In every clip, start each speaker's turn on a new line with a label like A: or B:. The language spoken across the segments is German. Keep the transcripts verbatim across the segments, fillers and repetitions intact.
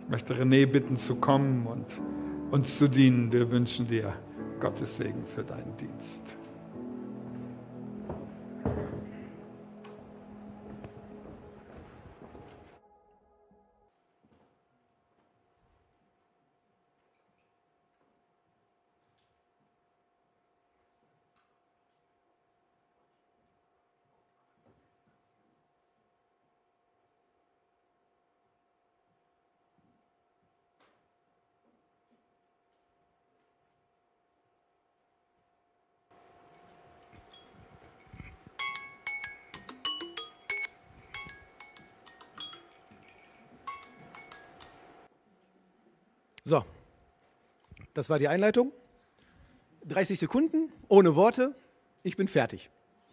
A: Ich möchte René bitten zu kommen und uns zu dienen. Wir wünschen dir Gottes Segen für deinen Dienst.
B: So, das war die Einleitung. dreißig Sekunden, ohne Worte. Ich bin fertig.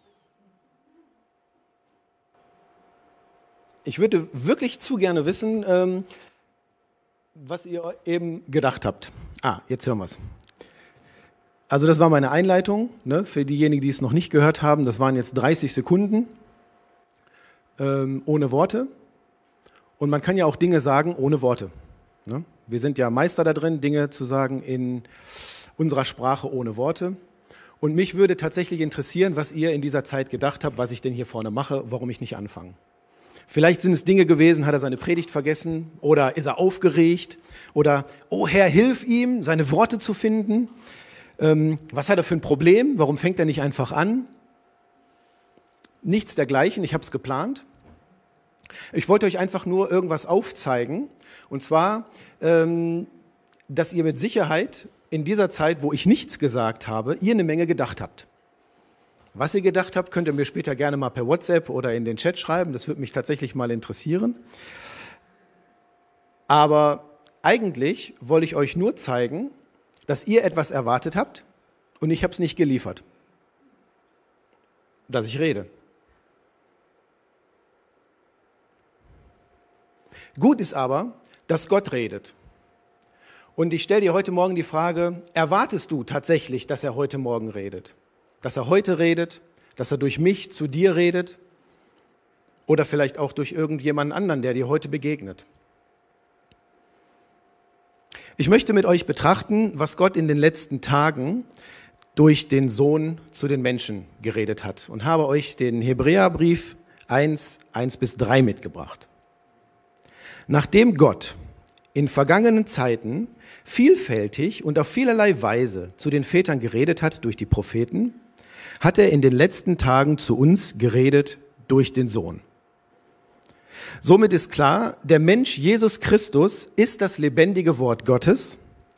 B: Ich würde wirklich zu gerne wissen, ähm, was ihr eben gedacht habt. Ah, jetzt hören wir es. Also das war meine Einleitung, ne, für diejenigen, die es noch nicht gehört haben. Das waren jetzt dreißig Sekunden ähm, ohne Worte. Und man kann ja auch Dinge sagen ohne Worte. Ne? Wir sind ja Meister da drin, Dinge zu sagen in unserer Sprache ohne Worte. Und mich würde tatsächlich interessieren, was ihr in dieser Zeit gedacht habt, was ich denn hier vorne mache, warum ich nicht anfange. Vielleicht sind es Dinge gewesen, hat er seine Predigt vergessen oder ist er aufgeregt oder, oh Herr, hilf ihm, seine Worte zu finden. Ähm, was hat er für ein Problem? Warum fängt er nicht einfach an? Nichts dergleichen, ich habe es geplant. Ich wollte euch einfach nur irgendwas aufzeigen. Und zwar, ähm, dass ihr mit Sicherheit in dieser Zeit, wo ich nichts gesagt habe, ihr eine Menge gedacht habt. Was ihr gedacht habt, könnt ihr mir später gerne mal per WhatsApp oder in den Chat schreiben. Das würde mich tatsächlich mal interessieren. Aber eigentlich wollte ich euch nur zeigen, dass ihr etwas erwartet habt und ich habe es nicht geliefert. Dass ich rede. Gut ist aber, dass Gott redet. Und ich stelle dir heute Morgen die Frage, erwartest du tatsächlich, dass er heute Morgen redet? Dass er heute redet, dass er durch mich zu dir redet oder vielleicht auch durch irgendjemanden anderen, der dir heute begegnet? Ich möchte mit euch betrachten, was Gott in den letzten Tagen durch den Sohn zu den Menschen geredet hat und habe euch den Hebräerbrief eins, eins bis drei mitgebracht. Nachdem Gott in vergangenen Zeiten vielfältig und auf vielerlei Weise zu den Vätern geredet hat durch die Propheten, hat er in den letzten Tagen zu uns geredet durch den Sohn. Somit ist klar, der Mensch Jesus Christus ist das lebendige Wort Gottes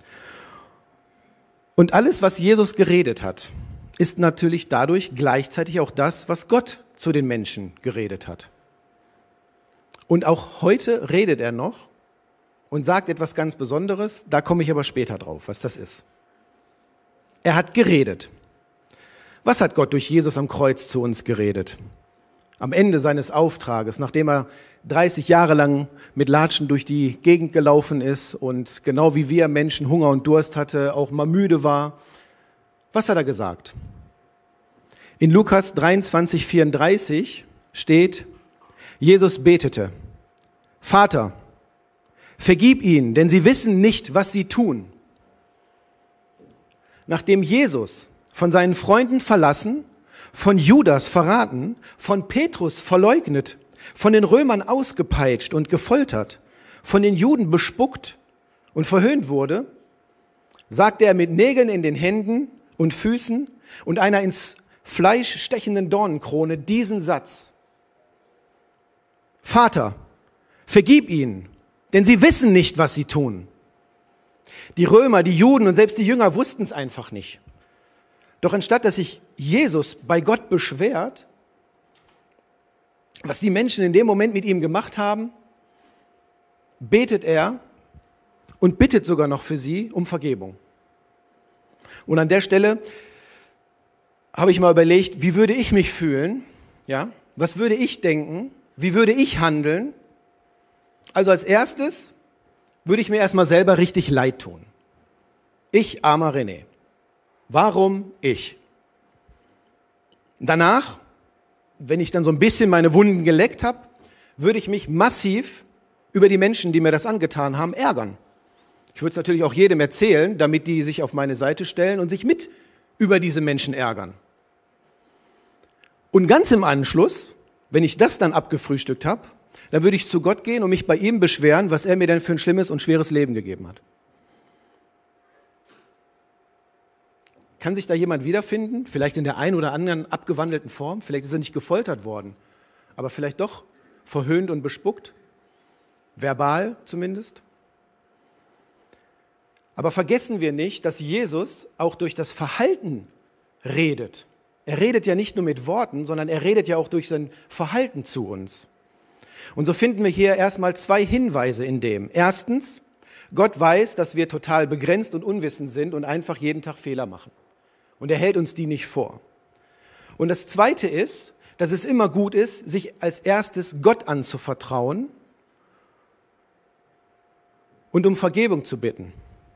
B: und alles, was Jesus geredet hat, ist natürlich dadurch gleichzeitig auch das, was Gott zu den Menschen geredet hat. Und auch heute redet er noch und sagt etwas ganz Besonderes, da komme ich aber später drauf, was das ist. Er hat geredet. Was hat Gott durch Jesus am Kreuz zu uns geredet? Am Ende seines Auftrages, nachdem er dreißig Jahre lang mit Latschen durch die Gegend gelaufen ist und genau wie wir Menschen Hunger und Durst hatte, auch mal müde war. Was hat er gesagt? In Lukas dreiundzwanzig, vierunddreißig steht, Jesus betete, Vater, vergib ihnen, denn sie wissen nicht, was sie tun. Nachdem Jesus von seinen Freunden verlassen, von Judas verraten, von Petrus verleugnet, von den Römern ausgepeitscht und gefoltert, von den Juden bespuckt und verhöhnt wurde, sagte er mit Nägeln in den Händen und Füßen und einer ins Fleisch stechenden Dornenkrone diesen Satz. Vater, vergib ihnen, denn sie wissen nicht, was sie tun. Die Römer, die Juden und selbst die Jünger wussten es einfach nicht. Doch anstatt dass sich Jesus bei Gott beschwert, was die Menschen in dem Moment mit ihm gemacht haben, betet er und bittet sogar noch für sie um Vergebung. Und an der Stelle habe ich mal überlegt, wie würde ich mich fühlen? Ja? Was würde ich denken? Wie würde ich handeln? Also als erstes würde ich mir erstmal selber richtig leid tun. Ich, armer René. Warum ich? Danach, wenn ich dann so ein bisschen meine Wunden geleckt habe, würde ich mich massiv über die Menschen, die mir das angetan haben, ärgern. Ich würde es natürlich auch jedem erzählen, damit die sich auf meine Seite stellen und sich mit über diese Menschen ärgern. Und ganz im Anschluss, wenn ich das dann abgefrühstückt habe, dann würde ich zu Gott gehen und mich bei ihm beschweren, was er mir denn für ein schlimmes und schweres Leben gegeben hat. Kann sich da jemand wiederfinden? Vielleicht in der einen oder anderen abgewandelten Form? Vielleicht ist er nicht gefoltert worden, aber vielleicht doch verhöhnt und bespuckt? Verbal zumindest? Aber vergessen wir nicht, dass Jesus auch durch das Verhalten redet. Er redet ja nicht nur mit Worten, sondern er redet ja auch durch sein Verhalten zu uns. Und so finden wir hier erstmal zwei Hinweise in dem. Erstens, Gott weiß, dass wir total begrenzt und unwissend sind und einfach jeden Tag Fehler machen. Und er hält uns die nicht vor. Und das Zweite ist, dass es immer gut ist, sich als erstes Gott anzuvertrauen und um Vergebung zu bitten.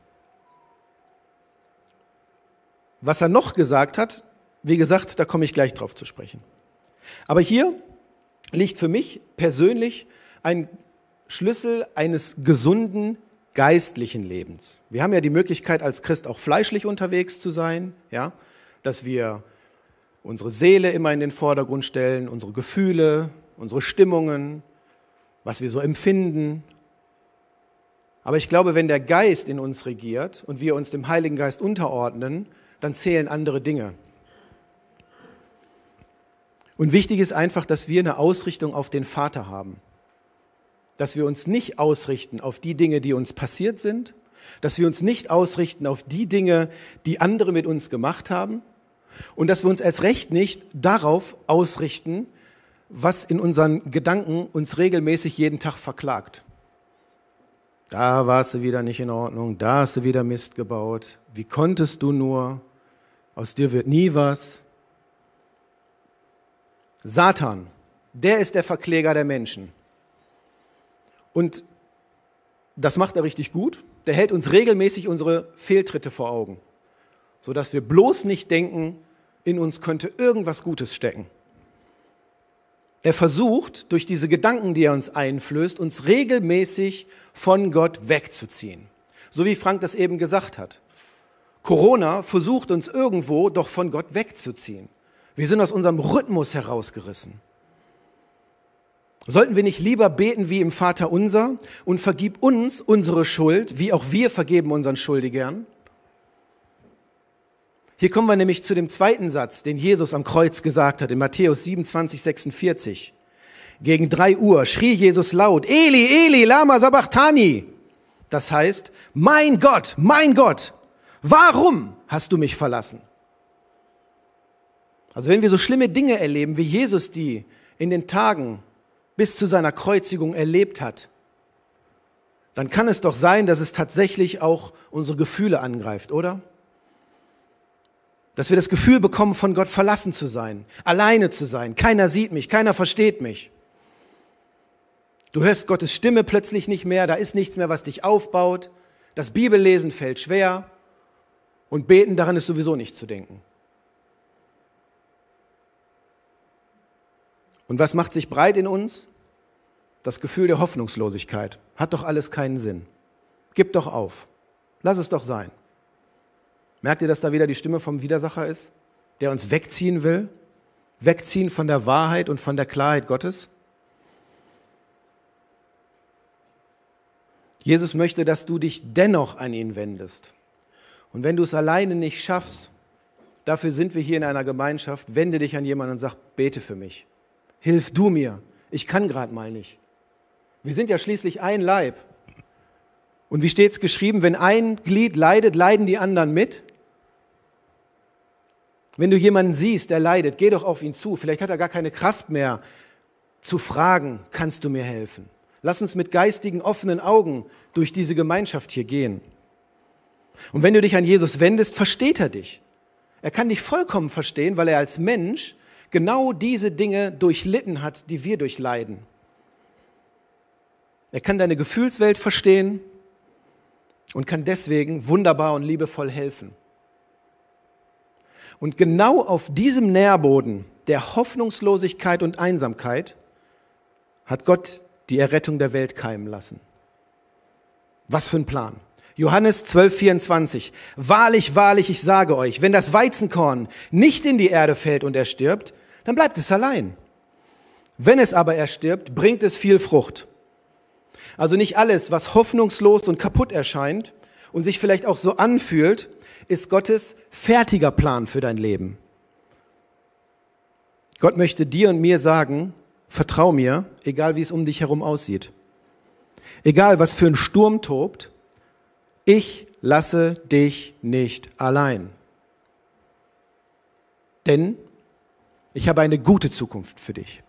B: Was er noch gesagt hat, wie gesagt, da komme ich gleich drauf zu sprechen. Aber hier liegt für mich persönlich ein Schlüssel eines gesunden geistlichen Lebens. Wir haben ja die Möglichkeit, als Christ auch fleischlich unterwegs zu sein, ja, dass wir unsere Seele immer in den Vordergrund stellen, unsere Gefühle, unsere Stimmungen, was wir so empfinden. Aber ich glaube, wenn der Geist in uns regiert und wir uns dem Heiligen Geist unterordnen, dann zählen andere Dinge. Und wichtig ist einfach, dass wir eine Ausrichtung auf den Vater haben. Dass wir uns nicht ausrichten auf die Dinge, die uns passiert sind, dass wir uns nicht ausrichten auf die Dinge, die andere mit uns gemacht haben und dass wir uns erst recht nicht darauf ausrichten, was in unseren Gedanken uns regelmäßig jeden Tag verklagt. Da warst du wieder nicht in Ordnung, da hast du wieder Mist gebaut, wie konntest du nur, aus dir wird nie was. Satan, der ist der Verkläger der Menschen. Und das macht er richtig gut. Der hält uns regelmäßig unsere Fehltritte vor Augen, sodass wir bloß nicht denken, in uns könnte irgendwas Gutes stecken. Er versucht, durch diese Gedanken, die er uns einflößt, uns regelmäßig von Gott wegzuziehen. So wie Frank das eben gesagt hat. Corona versucht uns irgendwo doch von Gott wegzuziehen. Wir sind aus unserem Rhythmus herausgerissen. Sollten wir nicht lieber beten wie im Vater unser und vergib uns unsere Schuld, wie auch wir vergeben unseren Schuldigern? Hier kommen wir nämlich zu dem zweiten Satz, den Jesus am Kreuz gesagt hat, in Matthäus siebenundzwanzig, sechsundvierzig. Gegen drei Uhr schrie Jesus laut, Eli, Eli, lama sabachthani. Das heißt, mein Gott, mein Gott, warum hast du mich verlassen? Also wenn wir so schlimme Dinge erleben, wie Jesus die in den Tagen bis zu seiner Kreuzigung erlebt hat, dann kann es doch sein, dass es tatsächlich auch unsere Gefühle angreift, oder? Dass wir das Gefühl bekommen, von Gott verlassen zu sein, alleine zu sein. Keiner sieht mich, keiner versteht mich. Du hörst Gottes Stimme plötzlich nicht mehr, da ist nichts mehr, was dich aufbaut. Das Bibellesen fällt schwer und beten, daran ist sowieso nicht zu denken. Und was macht sich breit in uns? Das Gefühl der Hoffnungslosigkeit. Hat doch alles keinen Sinn. Gib doch auf. Lass es doch sein. Merkt ihr, dass da wieder die Stimme vom Widersacher ist, der uns wegziehen will? Wegziehen von der Wahrheit und von der Klarheit Gottes? Jesus möchte, dass du dich dennoch an ihn wendest. Und wenn du es alleine nicht schaffst, dafür sind wir hier in einer Gemeinschaft, wende dich an jemanden und sag, bete für mich. Hilf du mir. Ich kann gerade mal nicht. Wir sind ja schließlich ein Leib. Und wie steht es geschrieben, wenn ein Glied leidet, leiden die anderen mit? Wenn du jemanden siehst, der leidet, geh doch auf ihn zu. Vielleicht hat er gar keine Kraft mehr zu fragen, kannst du mir helfen? Lass uns mit geistigen, offenen Augen durch diese Gemeinschaft hier gehen. Und wenn du dich an Jesus wendest, versteht er dich. Er kann dich vollkommen verstehen, weil er als Mensch genau diese Dinge durchlitten hat, die wir durchleiden. Er kann deine Gefühlswelt verstehen und kann deswegen wunderbar und liebevoll helfen. Und genau auf diesem Nährboden der Hoffnungslosigkeit und Einsamkeit hat Gott die Errettung der Welt keimen lassen. Was für ein Plan. Johannes zwölf, vierundzwanzig. Wahrlich, wahrlich, ich sage euch, wenn das Weizenkorn nicht in die Erde fällt und erstirbt, dann bleibt es allein. Wenn es aber erstirbt, bringt es viel Frucht. Also nicht alles, was hoffnungslos und kaputt erscheint und sich vielleicht auch so anfühlt, ist Gottes fertiger Plan für dein Leben. Gott möchte dir und mir sagen, vertrau mir, egal wie es um dich herum aussieht. Egal was für ein Sturm tobt, ich lasse dich nicht allein. Denn ich habe eine gute Zukunft für dich.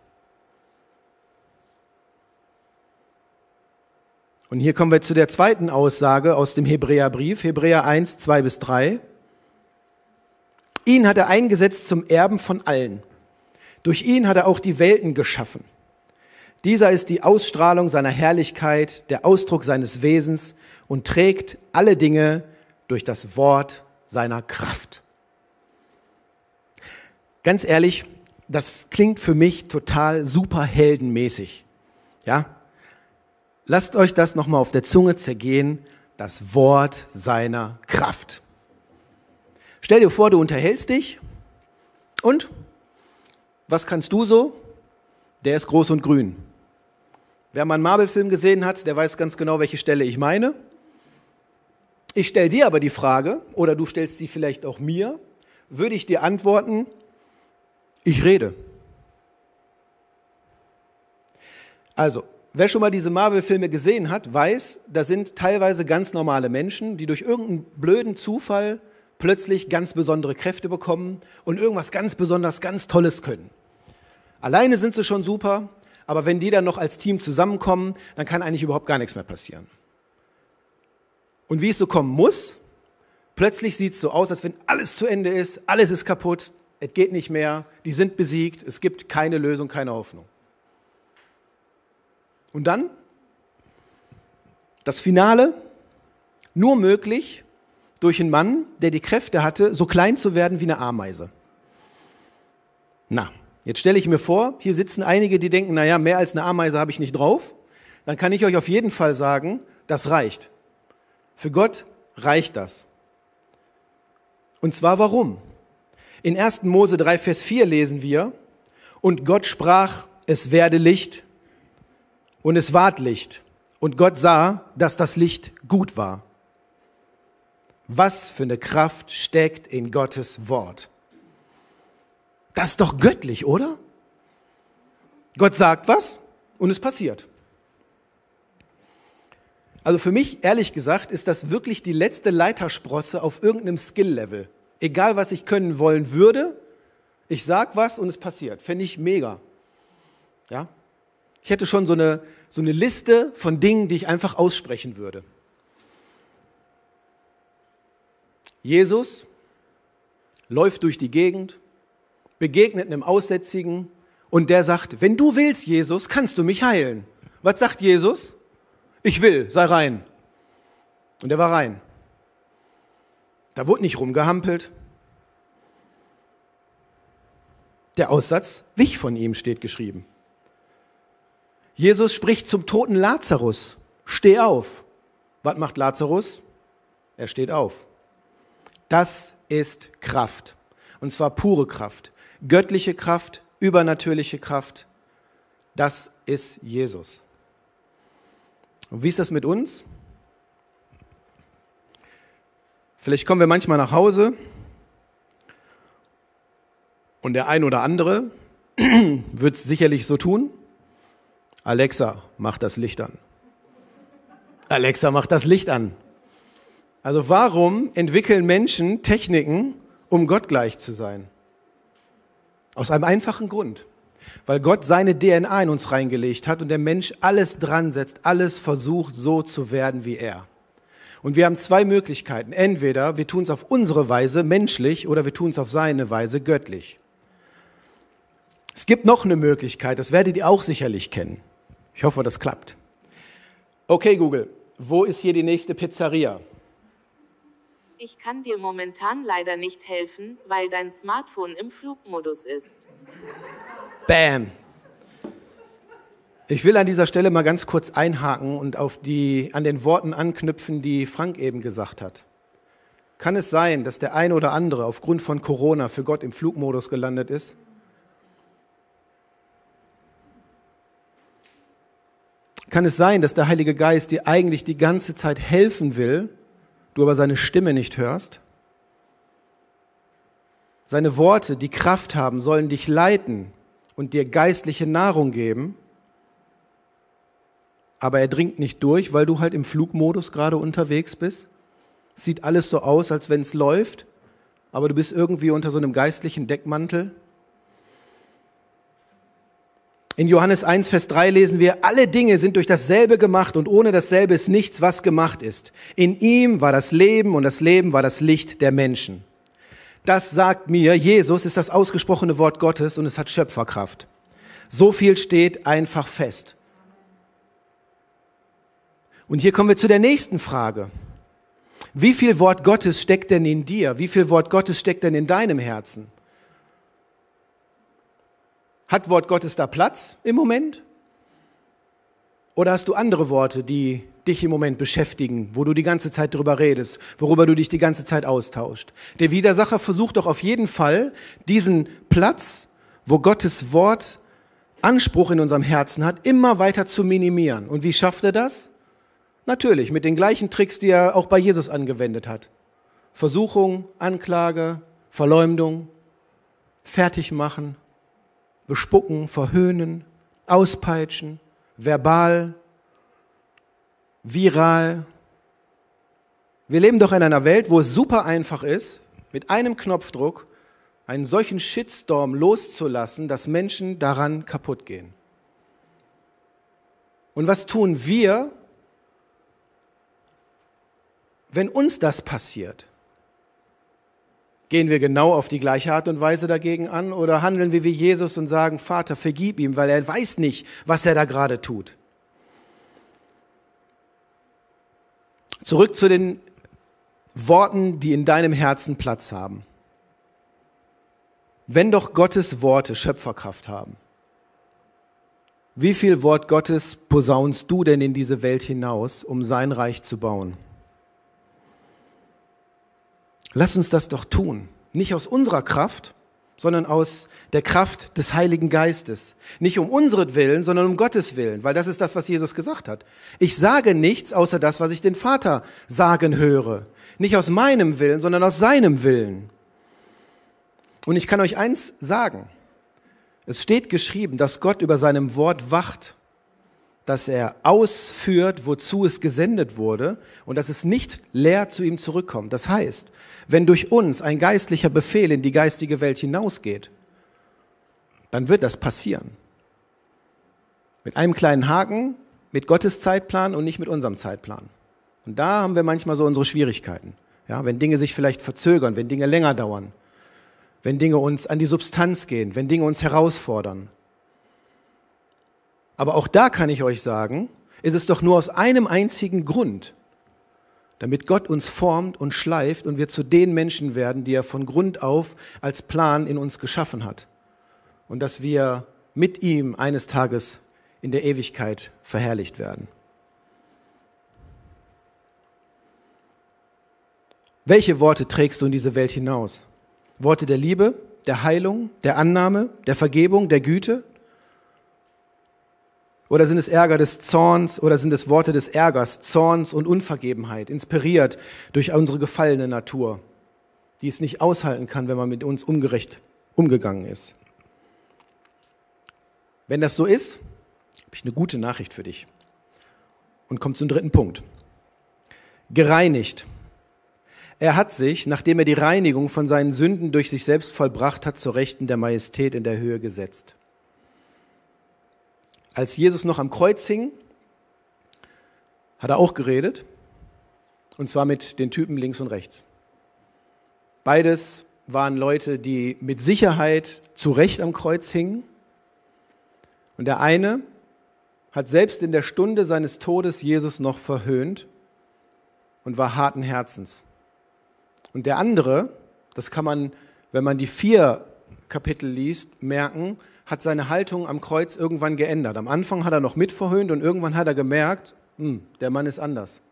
B: Und hier kommen wir zu der zweiten Aussage aus dem Hebräerbrief, Hebräer eins, zwei bis drei. Ihn hat er eingesetzt zum Erben von allen. Durch ihn hat er auch die Welten geschaffen. Dieser ist die Ausstrahlung seiner Herrlichkeit, der Ausdruck seines Wesens und trägt alle Dinge durch das Wort seiner Kraft. Ganz ehrlich, das klingt für mich total superheldenmäßig. Ja? Lasst euch das nochmal auf der Zunge zergehen, das Wort seiner Kraft. Stell dir vor, du unterhältst dich und was kannst du so? Der ist groß und grün. Wer mal einen Marvel-Film gesehen hat, der weiß ganz genau, welche Stelle ich meine. Ich stelle dir aber die Frage, oder du stellst sie vielleicht auch mir, würde ich dir antworten, ich rede. Also, wer schon mal diese Marvel-Filme gesehen hat, weiß, da sind teilweise ganz normale Menschen, die durch irgendeinen blöden Zufall plötzlich ganz besondere Kräfte bekommen und irgendwas ganz besonders, ganz Tolles können. Alleine sind sie schon super, aber wenn die dann noch als Team zusammenkommen, dann kann eigentlich überhaupt gar nichts mehr passieren. Und wie es so kommen muss, plötzlich sieht es so aus, als wenn alles zu Ende ist, alles ist kaputt, es geht nicht mehr, die sind besiegt, es gibt keine Lösung, keine Hoffnung. Und dann das Finale, nur möglich durch einen Mann, der die Kräfte hatte, so klein zu werden wie eine Ameise. Na, jetzt stelle ich mir vor, hier sitzen einige, die denken, naja, mehr als eine Ameise habe ich nicht drauf. Dann kann ich euch auf jeden Fall sagen, das reicht. Für Gott reicht das. Und zwar warum? In ersten Mose drei, Vers vier lesen wir, und Gott sprach, es werde Licht, und es ward Licht. Und Gott sah, dass das Licht gut war. Was für eine Kraft steckt in Gottes Wort? Das ist doch göttlich, oder? Gott sagt was und es passiert. Also für mich, ehrlich gesagt, ist das wirklich die letzte Leitersprosse auf irgendeinem Skill-Level. Egal, was ich können wollen würde, ich sag was und es passiert. Fände ich mega. Ja? Ich hätte schon so eine, so eine Liste von Dingen, die ich einfach aussprechen würde. Jesus läuft durch die Gegend, begegnet einem Aussätzigen und der sagt, wenn du willst, Jesus, kannst du mich heilen. Was sagt Jesus? Ich will, sei rein. Und er war rein. Da wurde nicht rumgehampelt. Der Aussatz wich von ihm, steht geschrieben. Jesus spricht zum toten Lazarus. Steh auf. Was macht Lazarus? Er steht auf. Das ist Kraft. Und zwar pure Kraft. Göttliche Kraft, übernatürliche Kraft. Das ist Jesus. Und wie ist das mit uns? Vielleicht kommen wir manchmal nach Hause und der ein oder andere wird es sicherlich so tun. Alexa, mach das Licht an. Alexa, mach das Licht an. Also warum entwickeln Menschen Techniken, um Gott gleich zu sein? Aus einem einfachen Grund. Weil Gott seine D N A in uns reingelegt hat und der Mensch alles dran setzt, alles versucht, so zu werden wie er. Und wir haben zwei Möglichkeiten. Entweder wir tun es auf unsere Weise, menschlich, oder wir tun es auf seine Weise, göttlich. Es gibt noch eine Möglichkeit, das werdet ihr auch sicherlich kennen. Ich hoffe, das klappt. Okay, Google, wo ist hier die nächste Pizzeria?
C: Ich kann dir momentan leider nicht helfen, weil dein Smartphone im Flugmodus ist.
B: Bam. Ich will an dieser Stelle mal ganz kurz einhaken und auf die, an den Worten anknüpfen, die Frank eben gesagt hat. Kann es sein, dass der eine oder andere aufgrund von Corona für Gott im Flugmodus gelandet ist? Kann es sein, dass der Heilige Geist dir eigentlich die ganze Zeit helfen will, du aber seine Stimme nicht hörst? Seine Worte, die Kraft haben, sollen dich leiten und dir geistliche Nahrung geben, aber er dringt nicht durch, weil du halt im Flugmodus gerade unterwegs bist. Sieht alles so aus, als wenn es läuft, aber du bist irgendwie unter so einem geistlichen Deckmantel. In Johannes eins, Vers drei lesen wir, alle Dinge sind durch dasselbe gemacht und ohne dasselbe ist nichts, was gemacht ist. In ihm war das Leben und das Leben war das Licht der Menschen. Das sagt mir, Jesus ist das ausgesprochene Wort Gottes und es hat Schöpferkraft. So viel steht einfach fest. Und hier kommen wir zu der nächsten Frage. Wie viel Wort Gottes steckt denn in dir? Wie viel Wort Gottes steckt denn in deinem Herzen? Hat Wort Gottes da Platz im Moment? Oder hast du andere Worte, die dich im Moment beschäftigen, wo du die ganze Zeit drüber redest, worüber du dich die ganze Zeit austauscht? Der Widersacher versucht doch auf jeden Fall, diesen Platz, wo Gottes Wort Anspruch in unserem Herzen hat, immer weiter zu minimieren. Und wie schafft er das? Natürlich, mit den gleichen Tricks, die er auch bei Jesus angewendet hat. Versuchung, Anklage, Verleumdung, Fertigmachen, bespucken, verhöhnen, auspeitschen, verbal, viral. Wir leben doch in einer Welt, wo es super einfach ist, mit einem Knopfdruck einen solchen Shitstorm loszulassen, dass Menschen daran kaputt gehen. Und was tun wir, wenn uns das passiert? Gehen wir genau auf die gleiche Art und Weise dagegen an oder handeln wir wie Jesus und sagen, Vater, vergib ihm, weil er weiß nicht, was er da gerade tut? Zurück zu den Worten, die in deinem Herzen Platz haben. Wenn doch Gottes Worte Schöpferkraft haben, wie viel Wort Gottes posaunst du denn in diese Welt hinaus, um sein Reich zu bauen? Lass uns das doch tun. Nicht aus unserer Kraft, sondern aus der Kraft des Heiligen Geistes. Nicht um unseren, sondern um Gottes Willen, weil das ist das, was Jesus gesagt hat. Ich sage nichts, außer das, was ich den Vater sagen höre. Nicht aus meinem Willen, sondern aus seinem Willen. Und ich kann euch eins sagen. Es steht geschrieben, dass Gott über seinem Wort wacht, dass er ausführt, wozu es gesendet wurde und dass es nicht leer zu ihm zurückkommt. Das heißt, wenn durch uns ein geistlicher Befehl in die geistige Welt hinausgeht, dann wird das passieren. Mit einem kleinen Haken, mit Gottes Zeitplan und nicht mit unserem Zeitplan. Und da haben wir manchmal so unsere Schwierigkeiten. Ja, wenn Dinge sich vielleicht verzögern, wenn Dinge länger dauern, wenn Dinge uns an die Substanz gehen, wenn Dinge uns herausfordern. Aber auch da kann ich euch sagen, ist es doch nur aus einem einzigen Grund, damit Gott uns formt und schleift und wir zu den Menschen werden, die er von Grund auf als Plan in uns geschaffen hat. Und dass wir mit ihm eines Tages in der Ewigkeit verherrlicht werden. Welche Worte trägst du in diese Welt hinaus? Worte der Liebe, der Heilung, der Annahme, der Vergebung, der Güte? Oder sind es Ärger des Zorns oder sind es Worte des Ärgers, Zorns und Unvergebenheit, inspiriert durch unsere gefallene Natur, die es nicht aushalten kann, wenn man mit uns ungerecht umgegangen ist? Wenn das so ist, habe ich eine gute Nachricht für dich. Und kommt zum dritten Punkt. Gereinigt. Er hat sich, nachdem er die Reinigung von seinen Sünden durch sich selbst vollbracht hat, zur Rechten der Majestät in der Höhe gesetzt. Als Jesus noch am Kreuz hing, hat er auch geredet, und zwar mit den Typen links und rechts. Beides waren Leute, die mit Sicherheit zu Recht am Kreuz hingen. Und der eine hat selbst in der Stunde seines Todes Jesus noch verhöhnt und war harten Herzens. Und der andere, das kann man, wenn man die vier Kapitel liest, merken, hat seine Haltung am Kreuz irgendwann geändert. Am Anfang hat er noch mitverhöhnt und irgendwann hat er gemerkt, hm, der Mann ist anders.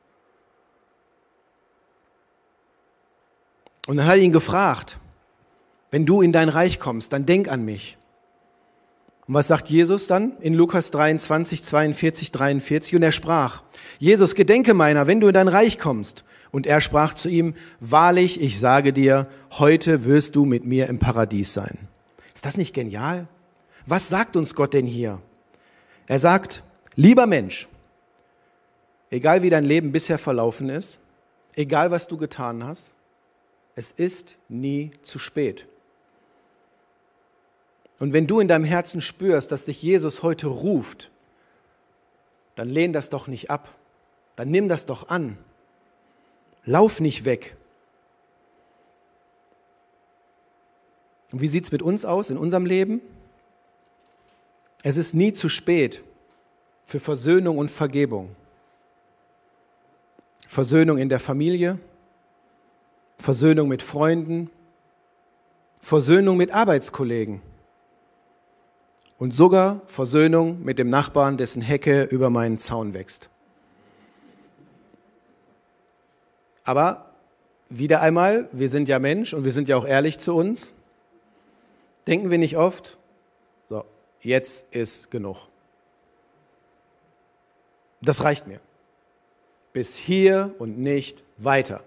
B: Und dann hat er ihn gefragt, wenn du in dein Reich kommst, dann denk an mich. Und was sagt Jesus dann in Lukas dreiundzwanzig, zweiundvierzig, dreiundvierzig? Und er sprach, Jesus, gedenke meiner, wenn du in dein Reich kommst. Und er sprach zu ihm, wahrlich, ich sage dir, heute wirst du mit mir im Paradies sein. Ist das nicht genial? Was sagt uns Gott denn hier? Er sagt, lieber Mensch, egal wie dein Leben bisher verlaufen ist, egal was du getan hast, es ist nie zu spät. Und wenn du in deinem Herzen spürst, dass dich Jesus heute ruft, dann lehn das doch nicht ab. Dann nimm das doch an. Lauf nicht weg. Und wie sieht es mit uns aus in unserem Leben? Es ist nie zu spät für Versöhnung und Vergebung. Versöhnung in der Familie, Versöhnung mit Freunden, Versöhnung mit Arbeitskollegen und sogar Versöhnung mit dem Nachbarn, dessen Hecke über meinen Zaun wächst. Aber wieder einmal, wir sind ja Mensch und wir sind ja auch ehrlich zu uns, denken wir nicht oft, so, jetzt ist genug. Das reicht mir. Bis hier und nicht weiter.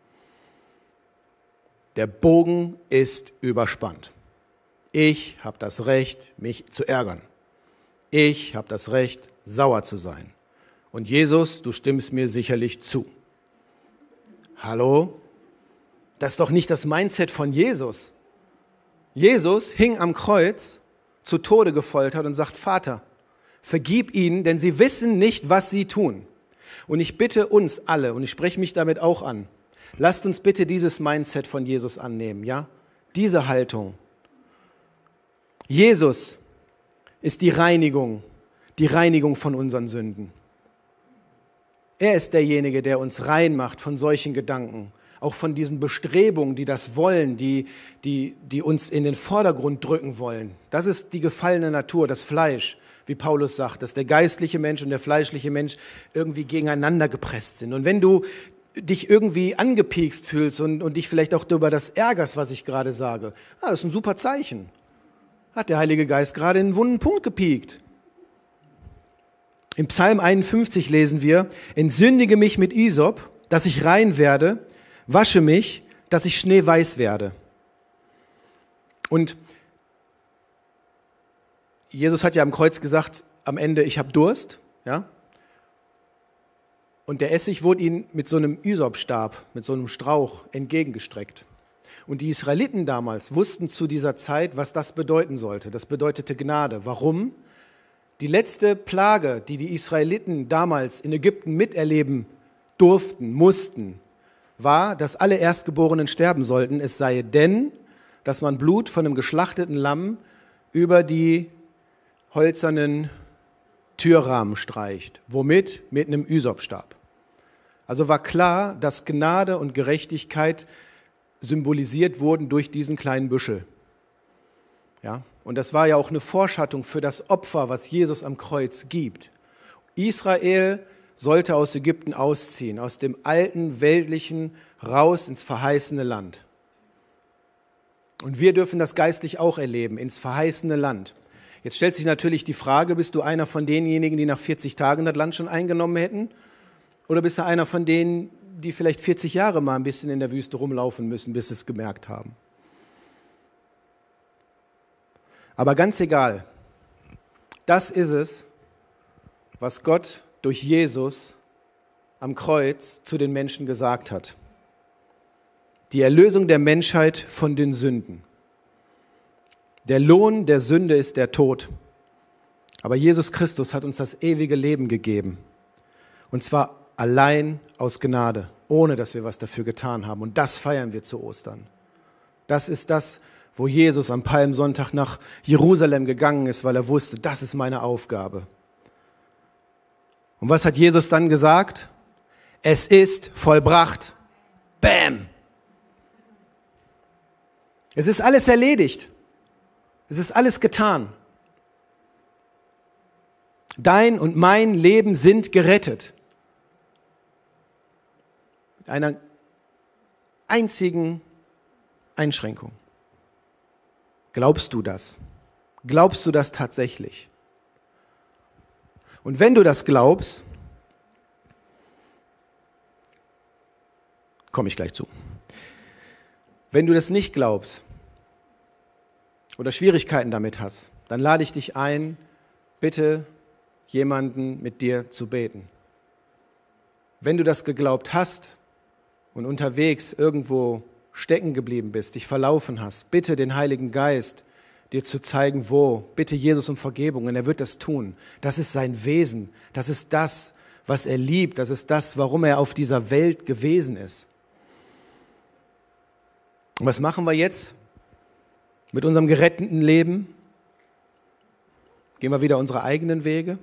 B: Der Bogen ist überspannt. Ich habe das Recht, mich zu ärgern. Ich habe das Recht, sauer zu sein. Und Jesus, du stimmst mir sicherlich zu. Hallo? Das ist doch nicht das Mindset von Jesus. Jesus hing am Kreuz, zu Tode gefoltert und sagt, Vater, vergib ihnen, denn sie wissen nicht, was sie tun. Und ich bitte uns alle, und ich spreche mich damit auch an, lasst uns bitte dieses Mindset von Jesus annehmen, ja? Diese Haltung. Jesus ist die Reinigung, die Reinigung von unseren Sünden. Er ist derjenige, der uns rein macht von solchen Gedanken, auch von diesen Bestrebungen, die das wollen, die, die, die uns in den Vordergrund drücken wollen. Das ist die gefallene Natur, das Fleisch, wie Paulus sagt, dass der geistliche Mensch und der fleischliche Mensch irgendwie gegeneinander gepresst sind. Und wenn du dich irgendwie angepiekst fühlst und, und dich vielleicht auch darüber das ärgerst, was ich gerade sage, ah, das ist ein super Zeichen. Hat der Heilige Geist gerade in einen wunden Punkt gepiekt. Im Psalm einundfünfzig lesen wir, entsündige mich mit Isop, dass ich rein werde, wasche mich, dass ich schneeweiß werde. Und Jesus hat ja am Kreuz gesagt, am Ende, ich habe Durst, ja. Und der Essig wurde ihnen mit so einem Isopstab, mit so einem Strauch entgegengestreckt. Und die Israeliten damals wussten zu dieser Zeit, was das bedeuten sollte. Das bedeutete Gnade. Warum? Die letzte Plage, die die Israeliten damals in Ägypten miterleben durften, mussten, war, dass alle Erstgeborenen sterben sollten, es sei denn, dass man Blut von einem geschlachteten Lamm über die holzernen Türrahmen streicht. Womit? Mit einem Isopstab. Also war klar, dass Gnade und Gerechtigkeit symbolisiert wurden durch diesen kleinen Büschel. Ja? Und das war ja auch eine Vorschattung für das Opfer, was Jesus am Kreuz gibt. Israel sollte aus Ägypten ausziehen, aus dem alten, weltlichen, raus ins verheißene Land. Und wir dürfen das geistlich auch erleben, ins verheißene Land. Jetzt stellt sich natürlich die Frage, bist du einer von denjenigen, die nach vierzig Tagen das Land schon eingenommen hätten? Oder bist du einer von denen, die vielleicht vierzig Jahre mal ein bisschen in der Wüste rumlaufen müssen, bis sie es gemerkt haben? Aber ganz egal, das ist es, was Gott durch Jesus am Kreuz zu den Menschen gesagt hat. Die Erlösung der Menschheit von den Sünden. Der Lohn der Sünde ist der Tod. Aber Jesus Christus hat uns das ewige Leben gegeben. Und zwar allein aus Gnade, ohne dass wir was dafür getan haben. Und das feiern wir zu Ostern. Das ist das, wo Jesus am Palmsonntag nach Jerusalem gegangen ist, weil er wusste, das ist meine Aufgabe. Und was hat Jesus dann gesagt? Es ist vollbracht. Bäm! Es ist alles erledigt. Es ist alles getan. Dein und mein Leben sind gerettet. Mit einer einzigen Einschränkung. Glaubst du das? Glaubst du das tatsächlich? Und wenn du das glaubst, komme ich gleich zu. Wenn du das nicht glaubst oder Schwierigkeiten damit hast, dann lade ich dich ein, bitte jemanden mit dir zu beten. Wenn du das geglaubt hast und unterwegs irgendwo stecken geblieben bist, dich verlaufen hast, bitte den Heiligen Geist dir zu zeigen, wo. Bitte Jesus um Vergebung und er wird das tun. Das ist sein Wesen. Das ist das, was er liebt. Das ist das, warum er auf dieser Welt gewesen ist. Und was machen wir jetzt mit unserem geretteten Leben? Gehen wir wieder unsere eigenen Wege?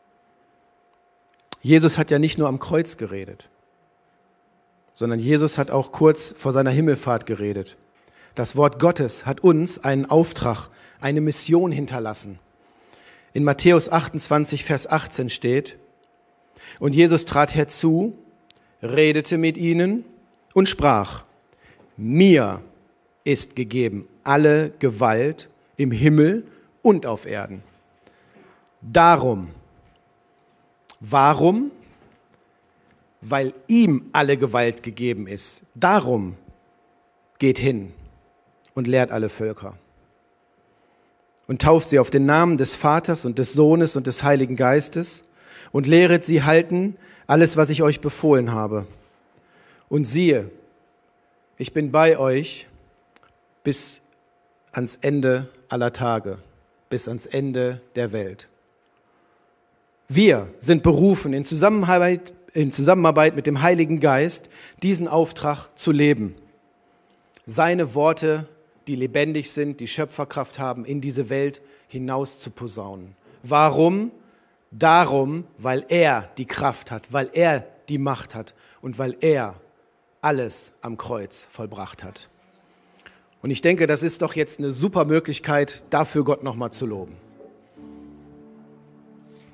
B: Jesus hat ja nicht nur am Kreuz geredet, sondern Jesus hat auch kurz vor seiner Himmelfahrt geredet. Das Wort Gottes hat uns einen Auftrag, eine Mission hinterlassen. In Matthäus achtundzwanzig, Vers achtzehn steht, und Jesus trat herzu, redete mit ihnen und sprach, mir ist gegeben alle Gewalt im Himmel und auf Erden. Darum, warum? Weil ihm alle Gewalt gegeben ist. Darum geht hin und lehrt alle Völker und tauft sie auf den Namen des Vaters und des Sohnes und des Heiligen Geistes und lehret sie halten alles, was ich euch befohlen habe. Und siehe, ich bin bei euch bis ans Ende aller Tage, bis ans Ende der Welt. Wir sind berufen, in Zusammenarbeit, in Zusammenarbeit mit dem Heiligen Geist, diesen Auftrag zu leben. Seine Worte, die lebendig sind, die Schöpferkraft haben, in diese Welt hinaus zu posaunen. Warum? Darum, weil er die Kraft hat, weil er die Macht hat und weil er alles am Kreuz vollbracht hat. Und ich denke, das ist doch jetzt eine super Möglichkeit, dafür Gott nochmal zu loben.